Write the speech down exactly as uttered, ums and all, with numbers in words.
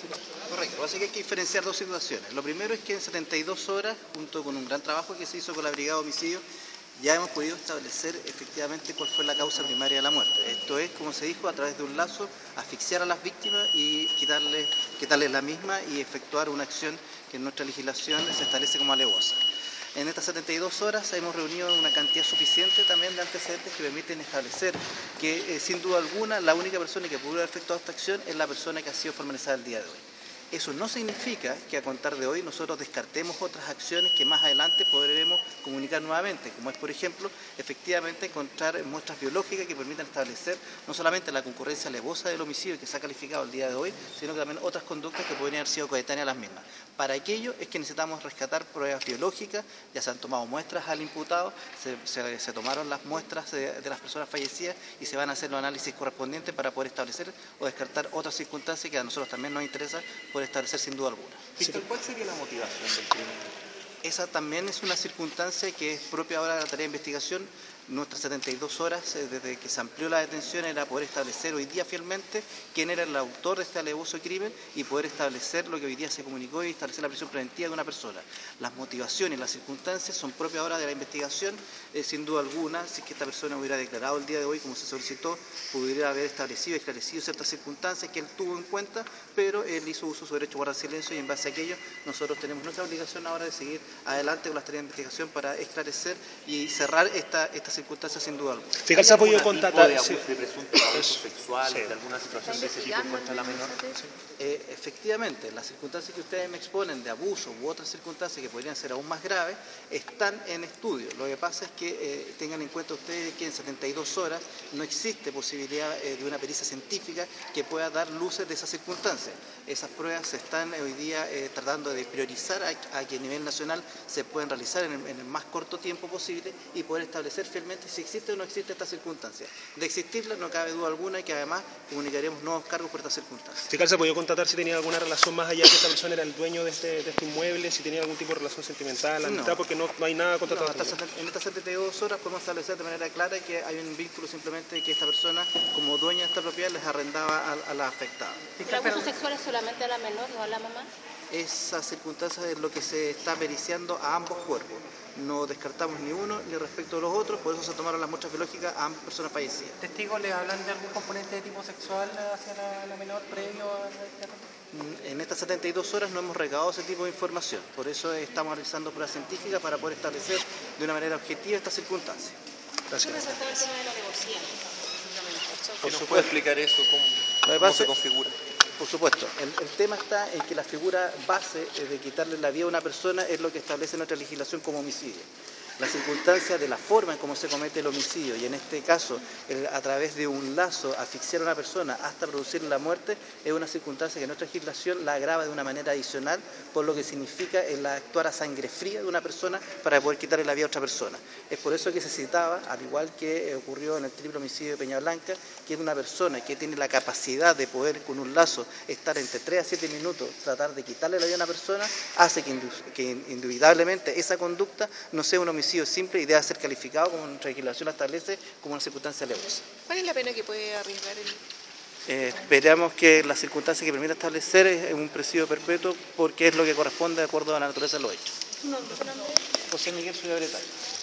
Correcto, así que hay que diferenciar dos situaciones. Lo primero es que en setenta y dos horas, junto con un gran trabajo que se hizo con la Brigada de Homicidio, ya hemos podido establecer efectivamente cuál fue la causa primaria de la muerte. Esto es, como se dijo, a través de un lazo, asfixiar a las víctimas y quitarles, quitarles la misma y efectuar una acción que en nuestra legislación se establece como alevosa. En estas setenta y dos horas hemos reunido una cantidad suficiente también de antecedentes que permiten establecer que, eh, sin duda alguna, la única persona que pudo haber efectuado esta acción es la persona que ha sido formalizada el día de hoy. Eso no significa que a contar de hoy nosotros descartemos otras acciones que más adelante podremos comunicar nuevamente, como es, por ejemplo, efectivamente encontrar muestras biológicas que permitan establecer no solamente la concurrencia alevosa del homicidio que se ha calificado el día de hoy, sino que también otras conductas que podrían haber sido coetáneas a las mismas. Para aquello es que necesitamos rescatar pruebas biológicas, ya se han tomado muestras al imputado, se, se, se tomaron las muestras de, de las personas fallecidas y se van a hacer los análisis correspondientes para poder establecer o descartar otras circunstancias que a nosotros también nos interesa por establecer sin duda alguna. Víctor, ¿cuál sería la motivación del crimen? Esa también es una circunstancia que es propia ahora de la tarea de investigación. Nuestras setenta y dos horas, desde que se amplió la detención, era poder establecer hoy día fielmente quién era el autor de este alevoso crimen y poder establecer lo que hoy día se comunicó y establecer la prisión preventiva de una persona. Las motivaciones y las circunstancias son propias ahora de la investigación, eh, sin duda alguna. Si es que esta persona hubiera declarado el día de hoy como se solicitó, pudiera haber establecido y esclarecido ciertas circunstancias que él tuvo en cuenta, pero él hizo uso de su derecho a guardar silencio y en base a aquello nosotros tenemos nuestra obligación ahora de seguir adelante con las tareas de investigación para esclarecer y cerrar esta, esta circunstancias sin duda alguna. ¿Hay se ha podido constatar de, sí. de presuntos abusos sexuales, sí. de alguna situación de ese tipo contra la menor? Sí. Eh, efectivamente, las circunstancias que ustedes me exponen de abuso u otras circunstancias que podrían ser aún más graves están en estudio. Lo que pasa es que eh, tengan en cuenta ustedes que en setenta y dos horas no existe posibilidad eh, de una pericia científica que pueda dar luces de esas circunstancias. Esas pruebas se están hoy día eh, tratando de priorizar a, a que a nivel nacional se pueden realizar en el, en el más corto tiempo posible y poder establecer fielmente si existe o no existe esta circunstancia. De existirla no cabe duda alguna y que además comunicaremos nuevos cargos por estas circunstancias. Fiscal, ¿se ha podido constatar si tenía alguna relación más allá que esta persona era el dueño de este, de este inmueble, si tenía algún tipo de relación sentimental, amistad, no. porque no, no hay nada contratado? No, hasta, en estas setenta y dos horas podemos establecer de manera clara que hay un vínculo simplemente de que esta persona, como dueña de esta propiedad, les arrendaba a, a la afectada. ¿El abuso sexual es solamente a la menor o a la mamá? Esa circunstancia es lo que se está periciando a ambos cuerpos. No descartamos ni uno ni respecto a los otros, por eso se tomaron las muestras biológicas a ambas personas fallecidas. ¿Testigos le hablan de algún componente de tipo sexual hacia la, la menor previo a la... En estas setenta y dos horas no hemos recabado ese tipo de información, por eso estamos realizando pruebas científicas para poder establecer de una manera objetiva estas circunstancias. Gracias. ¿Qué resaltó el tema de la negociación? ¿Nos puede explicar eso? ¿Cómo, cómo se configura? Por supuesto, el, el tema está en que la figura base de quitarle la vida a una persona es lo que establece nuestra legislación como homicidio. La circunstancia de la forma en cómo se comete el homicidio y en este caso el, a través de un lazo asfixiar a una persona hasta producir la muerte es una circunstancia que nuestra legislación la agrava de una manera adicional por lo que significa el actuar a sangre fría de una persona para poder quitarle la vida a otra persona. Es por eso que se citaba, al igual que ocurrió en el triple homicidio de Peña Blanca, que es una persona que tiene la capacidad de poder con un lazo estar entre tres a siete minutos, tratar de quitarle la vida a una persona, hace que, que indudablemente esa conducta no sea un homicidio simple y debe ser calificado, como nuestra legislación la establece, como una circunstancia alevosa. ¿Cuál es la pena que puede arriesgar el...? Eh, esperamos que la circunstancia que permita establecer es un presidio perpetuo porque es lo que corresponde de acuerdo a la naturaleza de los hechos. ¿Su nombre? José Miguel Suya Bretaña.